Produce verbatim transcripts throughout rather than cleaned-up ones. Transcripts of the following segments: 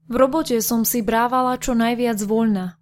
V robote som si brávala čo najviac voľna.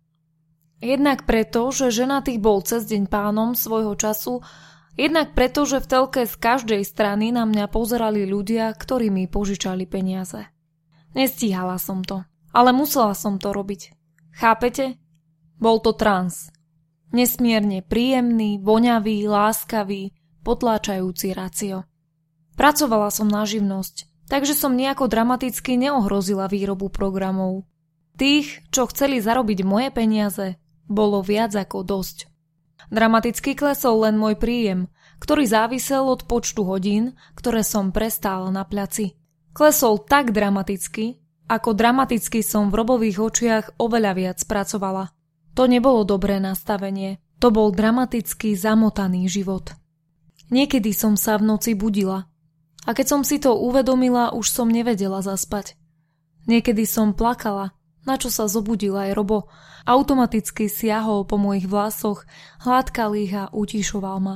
Jednak preto, že ženatý bol cez deň pánom svojho času, jednak preto, že v telke z každej strany na mňa pozerali ľudia, ktorí mi požičali peniaze. Nestíhala som to, ale musela som to robiť. Chápete? Bol to trans. Nesmierne príjemný, voňavý, láskavý, potláčajúci racio. Pracovala som na živnosť, takže som nejako dramaticky neohrozila výrobu programov. Tých, čo chceli zarobiť moje peniaze, bolo viac ako dosť. Dramaticky klesol len môj príjem, ktorý závisel od počtu hodín, ktoré som prestála na pľaci. Klesol tak dramaticky, ako dramaticky som v Robových očiach oveľa viac pracovala. To nebolo dobré nastavenie, to bol dramaticky zamotaný život. Niekedy som sa v noci budila a keď som si to uvedomila, už som nevedela zaspať. Niekedy som plakala, na čo sa zobudil aj Robo, automaticky siahol po mojich vlasoch, hladkal ich a utišoval ma.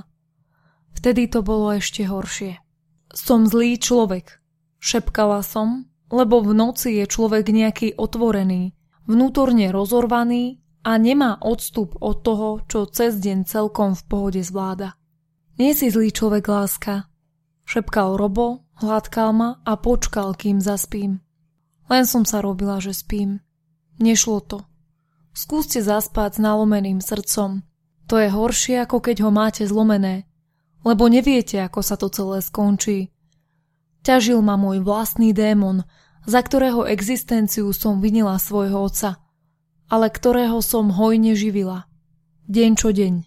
Vtedy to bolo ešte horšie. Som zlý človek, šepkala som, lebo v noci je človek nejaký otvorený, vnútorne rozorvaný a nemá odstup od toho, čo cez deň celkom v pohode zvláda. Nie si zlý človek, láska, šepkal Robo, hladkal ma a počkal, kým zaspím. Len som sa robila, že spím. Nešlo to. Skúste zaspať s nalomeným srdcom. To je horšie, ako keď ho máte zlomené, lebo neviete, ako sa to celé skončí. Ťažil ma môj vlastný démon, za ktorého existenciu som vinila svojho otca, ale ktorého som hojne živila. Deň čo deň.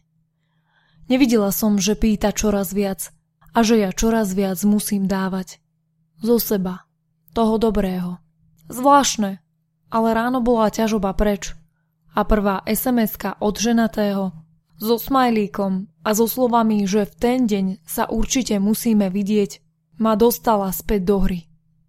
Nevidela som, že pýta čoraz viac a že ja čoraz viac musím dávať. Zo seba. Toho dobrého. Zvláštne, ale ráno bola ťažoba preč a prvá es em eska od ženatého so smajlíkom a so slovami, že v ten deň sa určite musíme vidieť, ma dostala späť do hry.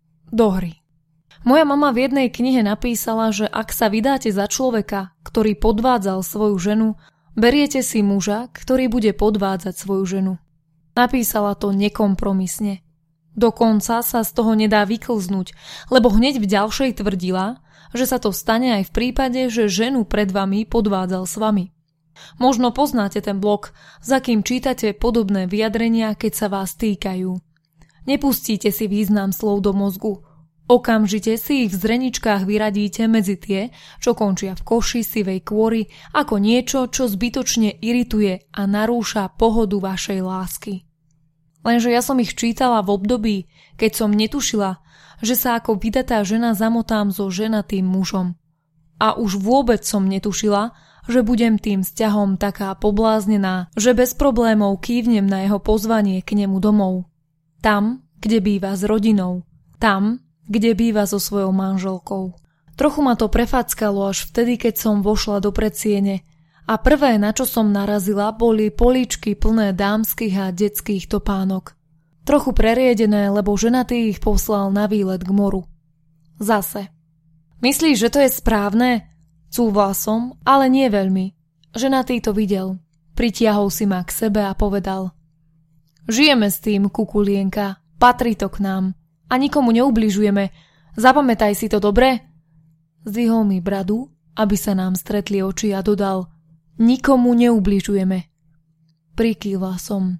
Do hry. Moja mama v jednej knihe napísala, že ak sa vydáte za človeka, ktorý podvádzal svoju ženu, beriete si muža, ktorý bude podvádzať svoju ženu. Napísala to nekompromisne. Dokonca sa z toho nedá vyklznúť, lebo hneď v ďalšej tvrdila, že sa to stane aj v prípade, že ženu pred vami podvádzal s vami. Možno poznáte ten blog, za kým čítate podobné vyjadrenia, keď sa vás týkajú. Nepustíte si význam slov do mozgu. Okamžite si ich v zreničkách vyradíte medzi tie, čo končia v koši sivej kôry, ako niečo, čo zbytočne irituje a narúša pohodu vašej lásky. Lenže ja som ich čítala v období, keď som netušila, že sa ako vydatá žena zamotám so ženatým mužom. A už vôbec som netušila, že budem tým vzťahom taká pobláznená, že bez problémov kývnem na jeho pozvanie k nemu domov. Tam, kde býva s rodinou. Tam, kde býva so svojou manželkou. Trochu ma to prefackalo až vtedy, keď som vošla do predsiene a prvé, na čo som narazila, boli políčky plné dámskych a detských topánok. Trochu preriedené, lebo ženatý ich poslal na výlet k moru. Zase. Myslíš, že to je správne? Cúval som, ale nie veľmi. Ženatý to videl. Pritiahol si ma k sebe a povedal: Žijeme s tým, kukulienka, patrí to k nám. A nikomu neubližujeme. Zapamätaj si to dobre? Zdvihol mi bradu, aby sa nám stretli oči a dodal: Nikomu neubližujeme. Prikývla som.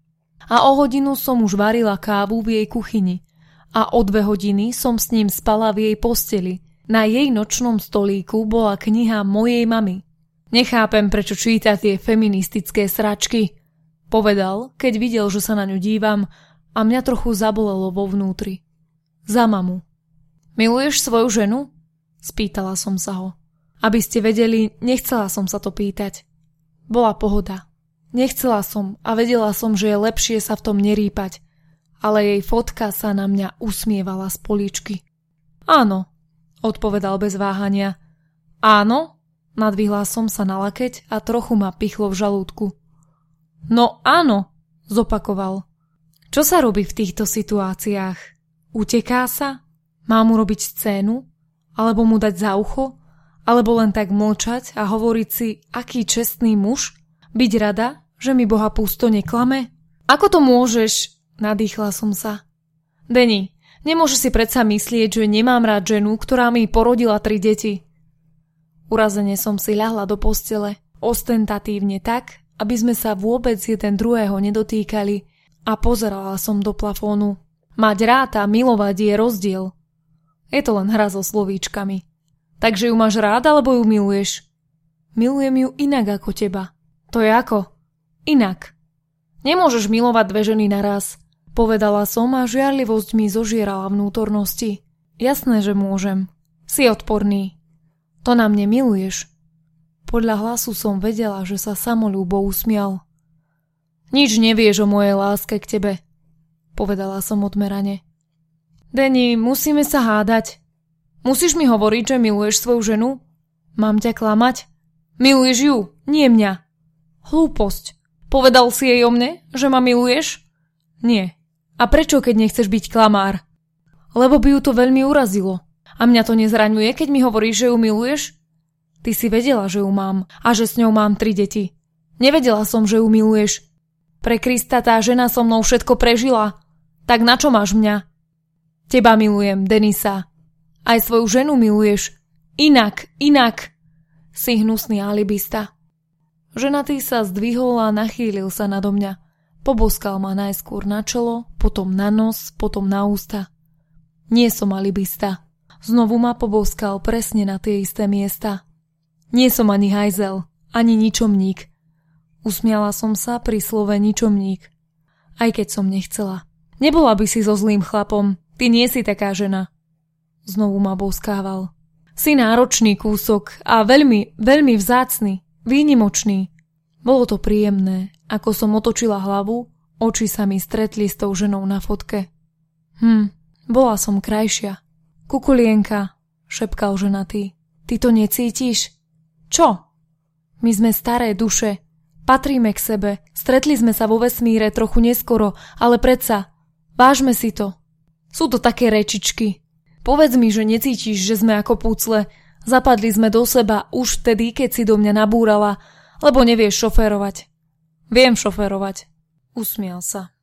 A o hodinu som už varila kávu v jej kuchyni. A o dve hodiny som s ním spala v jej posteli. Na jej nočnom stolíku bola kniha mojej mamy. Nechápem, prečo číta tie feministické sračky, povedal, keď videl, že sa na ňu dívam a mňa trochu zabolelo vo vnútri. Za mamu. Miluješ svoju ženu? Spýtala som sa ho. Aby ste vedeli, nechcela som sa to pýtať. Bola pohoda. Nechcela som a vedela som, že je lepšie sa v tom nerýpať, ale jej fotka sa na mňa usmievala z políčky. Áno, odpovedal bez váhania. Áno? Nadvihla som sa na lakeť a trochu ma pichlo v žalúdku. No áno, zopakoval. Čo sa robí v týchto situáciách? Uteká sa? Má mu robiť scénu? Alebo mu dať za ucho? Alebo len tak mlčať a hovoriť si, aký čestný muž? Byť rada, že mi Boha pusto neklame? Ako to môžeš? Nadýchla som sa. Denny, Nemôže si predsa myslieť, že nemám rád ženu, ktorá mi porodila tri deti. Urazene som si ľahla do postele, ostentatívne tak, aby sme sa vôbec jeden druhého nedotýkali, a pozerala som do plafónu. Mať rád a milovať je rozdiel. Je to len hra so slovíčkami. Takže ju máš rád, alebo ju miluješ? Milujem ju inak ako teba. To je ako? Inak. Nemôžeš milovať dve ženy naraz, povedala som a žiarlivosť mi zožierala vnútornosti. Jasné, že môžem. Si odporný. To na mne miluješ. Podľa hlasu som vedela, že sa samoľúbo usmial. Nič nevieš o mojej láske k tebe, povedala som odmerane. Denny, musíme sa hádať. Musíš mi hovoriť, že miluješ svoju ženu? Mám ťa klamať? Miluješ ju, nie mňa. Hlúposť. Povedal si jej o mne, že ma miluješ? Nie. A prečo, keď nechceš byť klamár? Lebo by ju to veľmi urazilo. A mňa to nezraňuje, keď mi hovoríš, že ju miluješ? Ty si vedela, že ju mám a že s ňou mám tri deti. Nevedela som, že ju miluješ. Pre Krista, tá žena so mnou všetko prežila. Tak na čo máš mňa? Teba milujem, Denisa. Aj svoju ženu miluješ. Inak, inak. Si hnusný alibista. Ženatý sa zdvihol a nachýlil sa nado mňa. Poboskal ma najskôr na čelo, potom na nos, potom na ústa. Nie som alibista. Znovu ma poboskal presne na tie isté miesta. Nie som ani hajzel, ani ničomník. Usmiala som sa pri slove ničomník. Aj keď som nechcela. Nebola by si so zlým chlapom, ty nie si taká žena. Znovu ma boskával. Si náročný kúsok a veľmi, veľmi vzácny, výnimočný. Bolo to príjemné, ako som otočila hlavu, oči sa mi stretli s tou ženou na fotke. Hm, bola som krajšia. Kukulienka, šepkal ženatý. Ty to necítiš? Čo? My sme staré duše. Patríme k sebe, stretli sme sa vo vesmíre trochu neskoro, ale predsa, vážme si to. Sú to také rečičky. Povedz mi, že necítiš, že sme ako púcle. Zapadli sme do seba už vtedy, keď si do mňa nabúrala, lebo nevieš šoférovať. Viem šoférovať. Usmial sa.